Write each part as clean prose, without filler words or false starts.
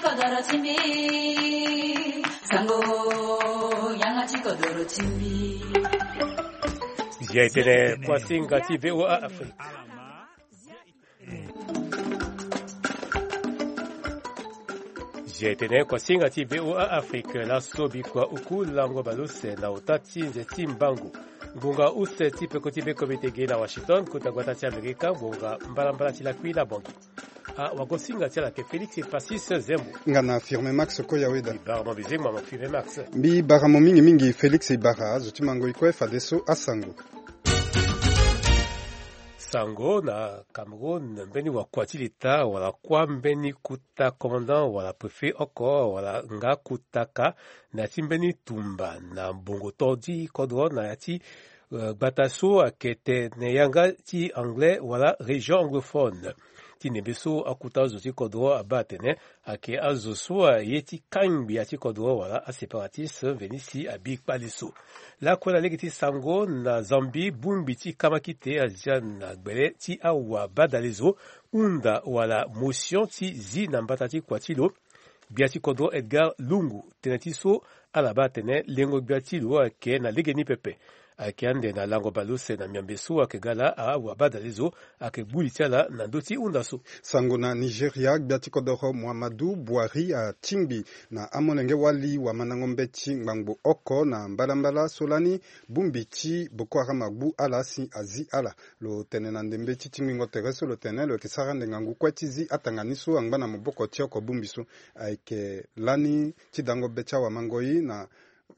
kodoro chimbi sango yangachi kodoro chimbi Yaitene kwa singa ti VOA Afrique. Yaitene kwa singa ti VOA Afrique la sobi kwa ukula ngo baluse na utati nze timbangu. Bunga use tipe kotibe komite gena Washington kutagwata ti Amerika bunga mbala ti la kwila bongi. Wagosinga tia la ke Félix Pacis Zembo. Ngana firme Max Koyaweda. Baramo bizima ma firme Max. Bi baramo mingi Félix Ibara zotimango ikwe fadeso asango. Sango na Cameroun mbeni wa kwatilita wala kwa mbeni kuta commandant wala préfet oko wala nga kutaka na timbeni tumba na bongo todi kodro na yati bataso akete ne yanga ti anglais wala région anglophone ti nebeso akuta zoti kodro abatene ake azoso yeti kambi ati kodro wala a séparatiste venisi abi paliso la kola legiti sango na Zambie bumbi ti kamakite azia na gbele ti awa badalezo unda wala motion ti zi na mbata ti kwatilo biati kodro Edgar Lungu teneti so alaba tene lengo biatilo ake na legeni pepe ake ande na lango baluse na miambeso ake gala awa badalezo ake bulitiala na doti unda so sango na Nigeria biati kodoro Muhammadu Buhari a Tingbi na amonenge wali wa manangombe ti ngbango oko na mbalambala solani bumbi ti Boko Haram agbu ala si azi ala lo tene na ndembe ti tingingo tereso lo tene lo kesara ndengangu kweti zi atanganiso angbana moboko ti oko bumbi so aike lani ti dango becha wa mangoi na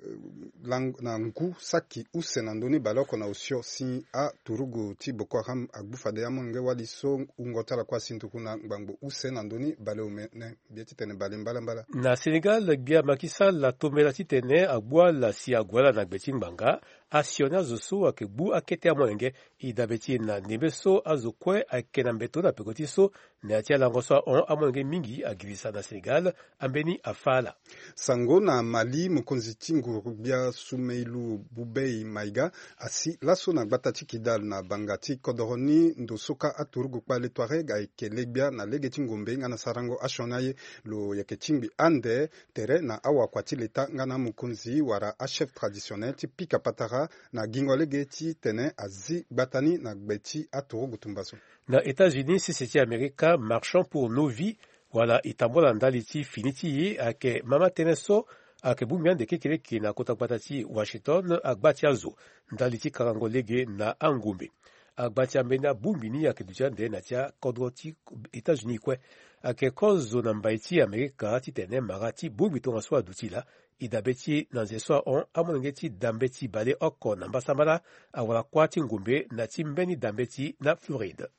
ngu saki use na ndoni baloko na osio si a turugu ti Boko Haram agbufade amonge wali so ungotala kwa sintuku na ngbango use na ndoni bale umene bieti tene bale mbala na Senegal bia makisa la tomela ti tene agboa la si agwala na gbeti ngbanga asiona zoso akegbu akete amonge idabeti na nebeso azokwe akena mbeto na pekoti so na tia langoso on amonge mingi agirisa na Senegal ambeni afala sango na Mali mukonzi tinguru bia sumeilu bubei maiga asi laso na gbata ti Kidal na bangati kodoroni ndosoka aturugu kpale Tuareg aike legbia na lege tingombe ngana sarango ashonaye lo yake tingbi ande tere na awa kwati leta ngana mukonzi wara a chef traditionnel ti pika patara na gingolege ti tene azi gbatani na gbeti aturugu tumbaso na États-Unis siseti Amerika marchand pour nos vies wala itambola ndali ti finiti ake mama teneso ake bumbi ande kekeleki na kota gbata ti Washington agbati azo ndali ti karango lege na angumbe agbati ambeni abumbi ni ake duti ande na tia kodro ti États-Unis kue ake kozo na mbai ti Amerika ti tene mara ti bumbi tonga so aduti la idabe ti na nze so on amonenge ti dambe ti bale oko na mbasambala awala kwa ti ngumbe na ti mbeni dambe ti na Floride.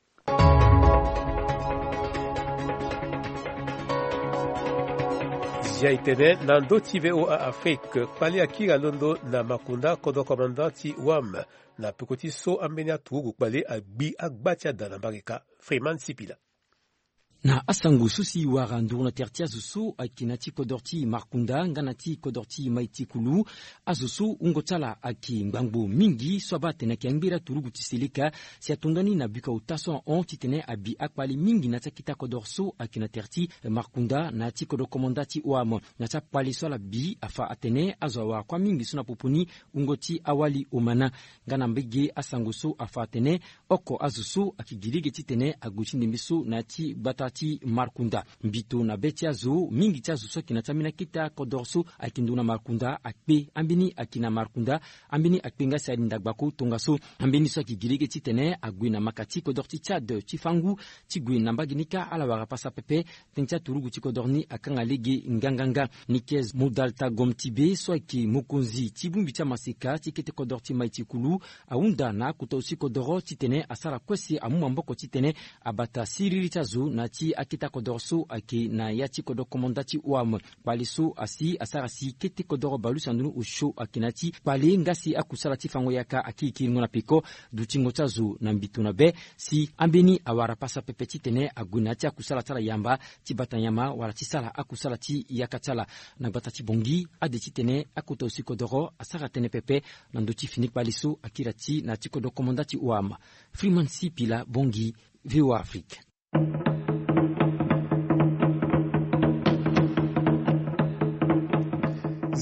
Jaitene na ndoti VOA Afrique pali akira londo na makunda kodo komandanti wam na pekoti so ambeni aturugu kpale agbi agbatia dana barika Freeman Sipila. Na asangu susi wara ndurna tertia zusu akinati kodorti markunda nganati kodorti maiti kulu azusu ungotala aki ngbangu mingi swabate na kiangbira turugu tisilika si atondani na buka utaso on titene abi akpali mingi na takita kodorso akina terti markunda na ti kodokomondati wamo na ta pali swala bi afa atene azwa kwa mingi suna pupuni ungoti awali umana ngana mbege asangu su afa atene oko azusu akigirige titene aguchi ndimbisu na ti bata ti markunda mbito na betia zo mingi tia zo kina tamina kita kodorso akinduna markunda akpe ambini akina markunda ambini akpenga sa ndagbako tongaso ambini so kigirige titene agwina makati kodorti Chad chifangu tigwina mbaginika ala wara pasa pepe tentia turugu tikodorni akanga lege nganganga nikez modalta gomtibe so ki mokonzi tibumbi tia masika tikete kodorti maitikulu aunda na kutosi kodoro titene asara kwesi amumamboko titene abata siriri tazo na ti akita kodorso aki na yati kodokomondati wam baliso asi asarasi kete kodoro balusa ndunu usho akinati pale ngasi akusalati fango yaka akiki ngona piko dutingo tazo na mbituna be si ambeni awara pasa pepeti tene agunati akusalatala yamba tibatanyama wala tisala akusalati yakatala na batati bongi adeti tene akutosi kodoro asara tene pepe na ndoti finik baliso akirati na tikodokomondati wam Freeman Sipila bongi VOA Afrique.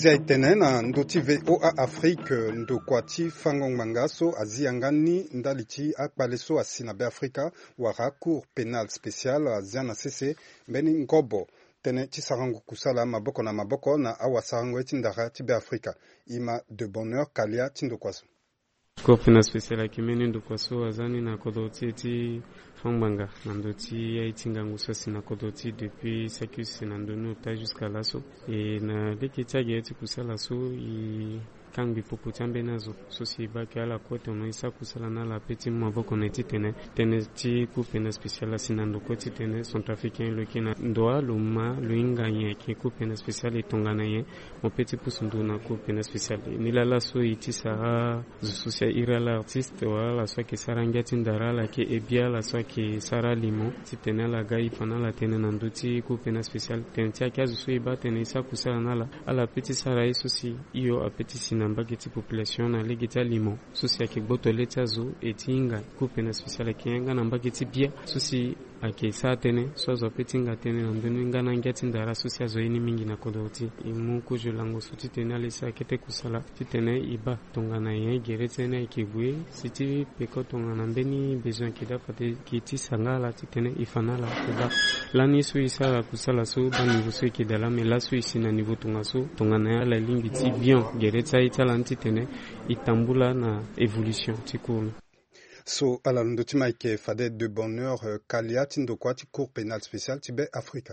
Ziaitene na ndoti VOA Afrique ndokwati fangong mangaso aziangani ndalichi akbaleso asina be Afrika wara cour pénal spécial aziana CC mbeni ngobo tene chisarangu kusala maboko na maboko na awasarangu etindara tibe Afrika ima de bonheur kalia tindokwaso cour pénal spécial akimeni ndokwaso azani na kodoti ti Fambanga, Nandoti, Aitingangu, Sina Kodoti, depuis Sakus, Nandono, jusqu'à l'assaut. Et na l'équité qui kusalaso, il kangi popo chambe nazo. Sosi baki ala kote ono isa kusalana la petit maboko na titene. Tene ti coupe na spécial sinando koti tene son trafiquant le kina ndoa luma luinganye ki coupe na spécial etonganaye. Mon petit pusundu na coupe na spécial. Nilala so iti sara sosia irala artiste wala so ki sarangati ndara la ki ebia la so ki sara limo titene la gai pana la tene nandoti coupe na spécial tene tia kazu so iba tene isa kusalana la ala petit sara sosi iyo a petit sinambaki population na legita limo sosi akigboto letazo etinga coupe na spécial kienga nambaki tibia sosi ake sa tene sozo petinga tene ndonu ngana ngati ndara sosi azoini mingi na kodoti imu kujulango suti tene alisa kete kusala titene iba tongana ye geretene ikibwe siti peko tongana mbeni besoin kida fate kiti sangala titene ifanala kuba lani su isa kusala su bani vusu kidala mela su isina niveau tungaso tongana la lingi ti bien geretsa italanti tene itambula na évolution tikulu. So ala ndotima ike fade de bonheur kalia tindokwa ti cour pénal spécial tibe Afrika.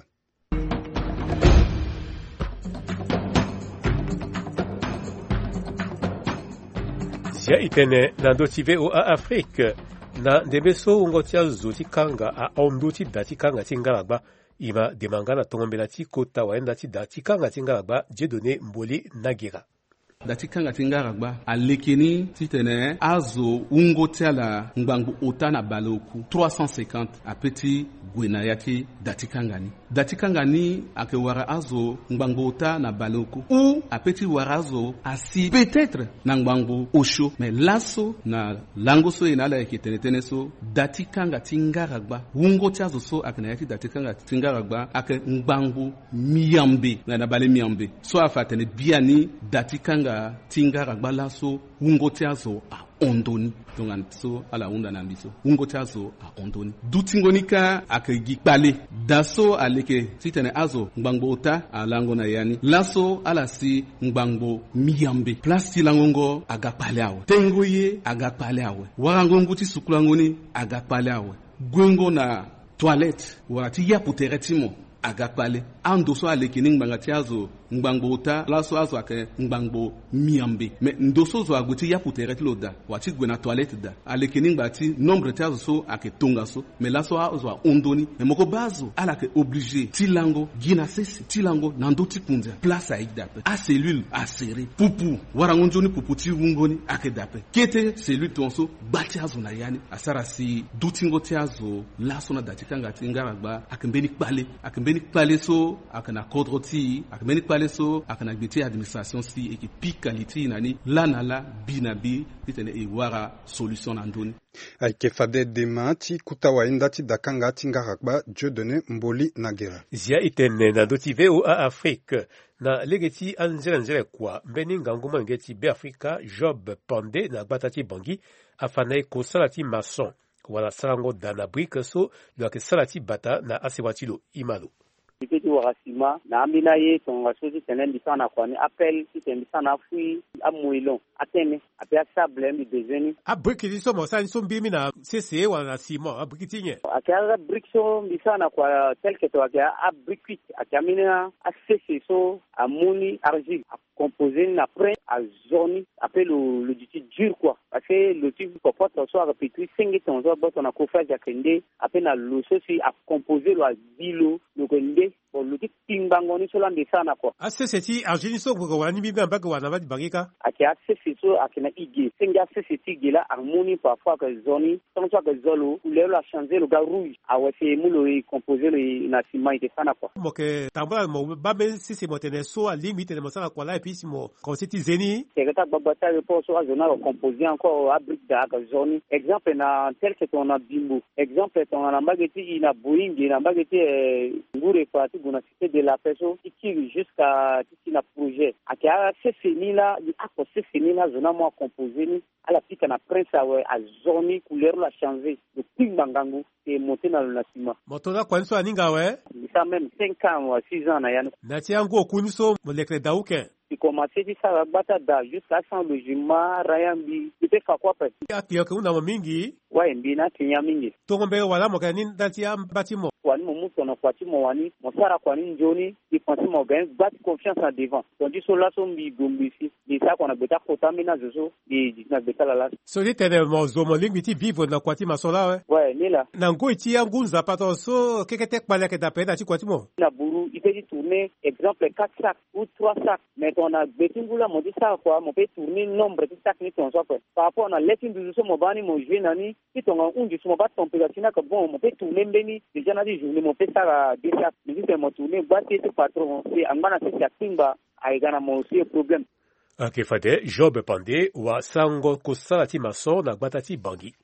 Zia itene na ndotive o a Afrique na ndebeso ungotia zuti kanga a onduti dati kanga tingalagba ima demangana tongombela ti kota waenda ti dati kanga tingalagba jedone mboli nagira. Datikanga tingaragba alekeni titene azo ungo tiala ngbangu otana baloku 350 apeti gwena yaki datikangani ake wara azo ngbangu ota na baloku ou apeti wara azo asi peut-être na ngbangu osho mais laso na langoso inala yake tenetene so datikanga tingaragba ungo tiazo so akena yaki datikanga tingaragba ake ngbangu miyambe na bale miyambe so afatene biani datikanga tingara gbalaso ungotiazo a ondoni dongan so ala unda na biso ungotiazo a ondoni dutingonika akegikpale daso aleke titene azo ngbango ota alango na yani laso ala si ngbango miyambe plasti langongo agakpale awe tengoye agakpale awe warangongo ti sukulangoni agakpale awe gwengo na toilette wati ya puteretimo agakpale andoso aleke ngbanga tiazo ngbango ota laso azo ake ngbango miambe mais ndoso zo aguti ya putere loda wati gwena toilette da aleke ngbati nombre tiazo so ake tonga so mais laso azo ondoni mais moko bazo ala ke obligé tilango gina sesi tilango nandoti kunza place a igdape a cellule a serré pupu warangonjoni pupu ti wungoni ake dape kete cellule tonso bati azo na yani asara si dutingo tiazo laso na datikanga tingaragba akembeni kpale so akana kodroti akembeni kpale so akana gbeti administration si et pi qualité nani lanala binabi bitene e wara solution andoni aike fade demati kutawa indati dakanga tingarakba Dieudonné Mboli Nagera. Zia itene na dotive o a Afrique na legeti anzela kwa mbeni nganguma ngeti be Afrika Job Pande na batati bangi afana ko salati maçon wala salango dana brique so donc salati bata na asewatilo imalo Titi wakasima na amina ye tonga soji tenen bisana kwani appel titen bisana fui amuilon atene apia sable mi dezeni a briki so mo sa so mbimi na CC wala sima a briki tinye akia briki so bisana kwa tel to akia a briki akia mina a CC so amuni argile a composer na après a zone appelle le duty dur quoi parce que le type comporte so a répéter 5 temps so boto na ko faire jakende apena lo so si a composer lo bilo lo kende pour le type timbangoni so lande sana quoi a CC argile so ko wani bi ba ko wana ba bagika akia CC so akina ige singa CC tige la harmonie parfois que zone tant soit que zolo couleur la changer le gars rouge a ouais c'est mulo et composer le na ciment ite sana quoi mo ke tambula mo ba ben CC mo tene so a limite mo sana kwa la puis mo consiti zeni c'est que ta babata repose so a zona composer encore a brique da zone exemple na tel que ton a bimbo exemple ton na mbageti ina boingi na mbageti ngure fati guna cité de la peso qui jusqu'à tina projet akia CCNI là ako CCNI là zona mo composé ni ala pika na prince a zone couleur la changer de Pimbangangu et monter dans le bâtiment. Motola kwanso aninga we? Ça même 5 ans ou 6 ans na yana. Na tiango okuniso molekle dauke. Il commençait di ça bata da jusqu'à sans logement rayambi. C'était fa quoi peut? Akio ke una mingi? Ouais, mbina tinya mingi. Tongombe wala mo kanini ndati am bâtiment. Kwani mo muso na kwati mo wani, mo sara kwani njoni, il pense mo gain bat confiance en devant. Donc so là so mbi gombisi. Di ça qu'on a beta kota mina zozo, di na beta la la. So dit tene mo zomo lingiti vivre na kwati masola we? Ouais, ni là. Na ngo iti yangu nzapato so kekete kwale ke tapenda ti kwati mo. Na buru, il peut tourner exemple 4 sacs ou 3 sacs. Mais on a betingula mo di ça quoi, mo peut tourner nombre de sacs ni ton soit quoi. Par rapport na letin du so mo bani mo jouer nani, si ton un du so mo bat température na que bon, mo peut tourner mbeni, déjà na di journée mo peut ça des sacs. Mais si mo tourner battre ce patron, c'est angana c'est timba aigana mo aussi problème. Ake fade Job Pande wa sango kosala ti maso na gbatati bangi.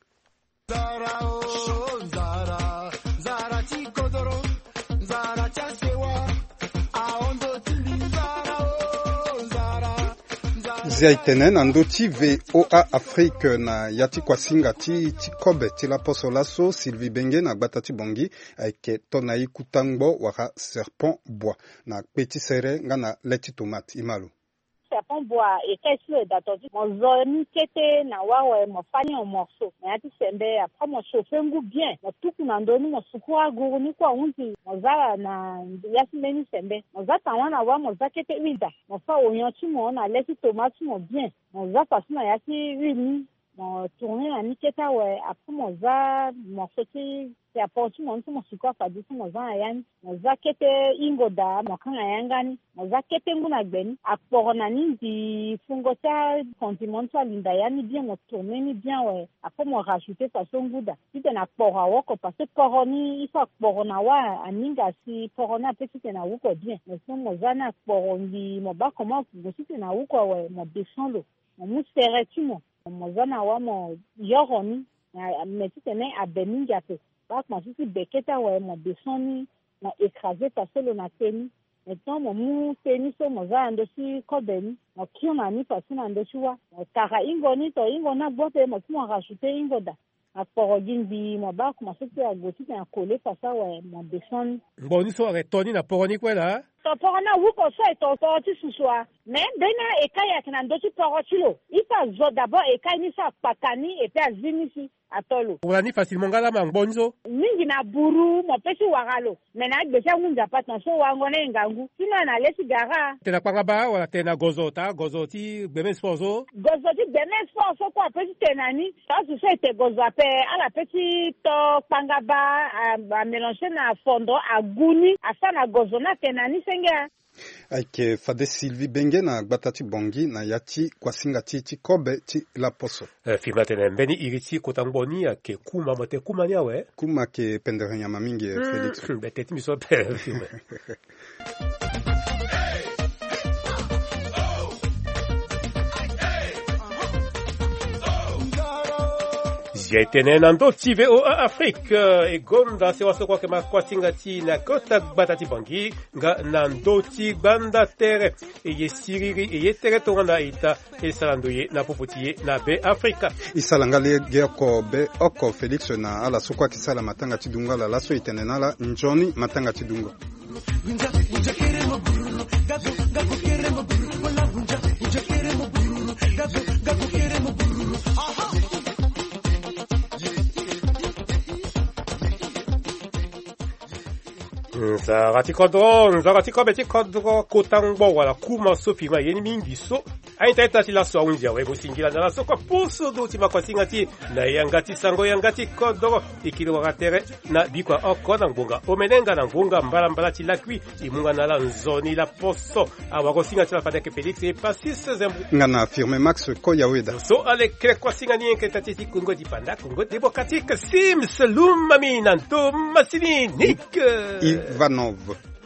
Ziaitenen andoti VOA Afrique na yati kwa singa ti kobe ti la poso laso Sylvie Benge na gbatati bongi aike tonai kutangbo waka serpent bois na petit serre nga na leti tomate imalu. Serpent bois et qu'est-ce d'attendre mon zone kete na wawe mo fani en morceau mais ati sembe après mo chauffer ngu bien na tuku na ndoni mo sukua guruni kwa unzi mo za na yasimeni sembe mo za tawana wa mo za kete wida mo fa oignon ti mo na leti tomate mo bien mo za pasi na yati wini mo tourner na niketa we après mo za morceau ti c'est apporté mon tout mon sukua fadi ti mo za yan mo za kete ingoda mo kanga yangani mo za kete nguna gbeni akporo na ni di fungo ta condiment to linda yani bien mo tourner ni bien ouais après mo rajouter façon gouda si te na akporo woko parce que poroni il faut akporo na wa aninga si porona petit te na wuko bien mais si mo za na akporo ndi mo ba comment si te na wuko ouais mo descendre mo mu serre tu mo za na wa mo yoroni mais si te na abeninga pe ba moi si beketa ouais mo descendre na écraser parce que le na teni maintenant mo mu teni so mo za ando si kobeni mo kiona ni parce na ando siwa kara ingoni to ingona bote mo tu mo rajouter ingoda akporo gindi mo ba ko mo se te agoti na coller parce ouais mo descendre Ngoni so retoni na poroni kwela. to porona wuko so to ti suswa mais bena ekaya kana ndo ti porotilo ipa zo d'abord ekaya ni sa pakani et puis azini si atolo Wala facilement ngala mangbonzo. mingi na buru mo pesi wagalo mais na gbesa ngunza patna so wangona ngangu sina na lesi gara Tena kwanga ba wala tena gozoti beme sposo. gozo ti beme so kwa pesi tenani ça se te gozo pe ala pesi to pangaba a mélanger na fondo aguni afana gozo na tenani senga Aike fade Sylvie Benge na gbatati bongi na yati kwa singa ti kobe ti la poso. Firma tena mbeni iriti kotangoni ake kuma mote kuma nya we. Kuma ke penderenya mamingi Felix. Beteti miso pe firma. Ziaitenen andoti VOA Afrique egonda se waso kwa kema kwa singati na kota batati bangi nga nandoti banda tere eye siriri eye tere tonga ita esalandoye na popotiye na be Afrika. Isalangale geko be oko Felix na ala sokwa kisala matanga tidunga la laso itenenala njoni matanga tidunga. Nzarati kodro kotangbo wala kuma sofi ma yeni mingi so aita ti la so unja we busingila na la so kwa puso do ti makwasinga ti na yangati sango yangati kodro ikili wakatere na bikwa oko na ngunga omenenga na ngunga mbala ti lakwi imunga na la nzoni la poso awako singa ti la padeke Felix e pasis zembu ngana affirme Max Koyaweda so ale kre kwasinga ni enketati ti Kongo di panda Kongo demokratique Sims Lumami Nanto Masini Nick Ivanov